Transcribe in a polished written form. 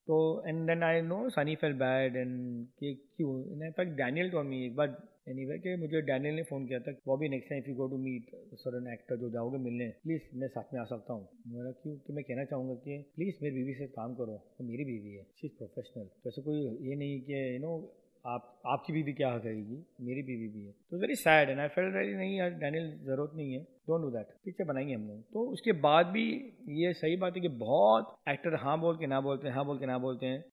तो and then I know Sunny fell bad and कि क्यों, in fact Daniel told me एक बार एनीवे कि मुझे डैनियल ने फ़ोन किया था, Bobby next time if you go to meet certain actor जो जाओगे मिलने, प्लीज़ मैं साथ में आ सकता हूँ। मेरा क्यों, कि मैं कहना चाहूँगा कि प्लीज़ मेरी बीवी से काम करो, तो मेरी बीवी है, शी इज़ प्रोफेशनल, तो ऐसे कोई ये नहीं कि यू नो आपकी बीवी क्या करेगी, मेरी बीवी भी है। तो very sad and I felt very नहीं यार डैनियल, ज़रूरत नहीं है, डोंट डू दैट, पीछे बनाएंगे हम लोग। तो उसके बाद भी ये सही बात है कि बहुत एक्टर हाँ बोल के ना बोलते हैं, हाँ बोल के ना बोलते हैं।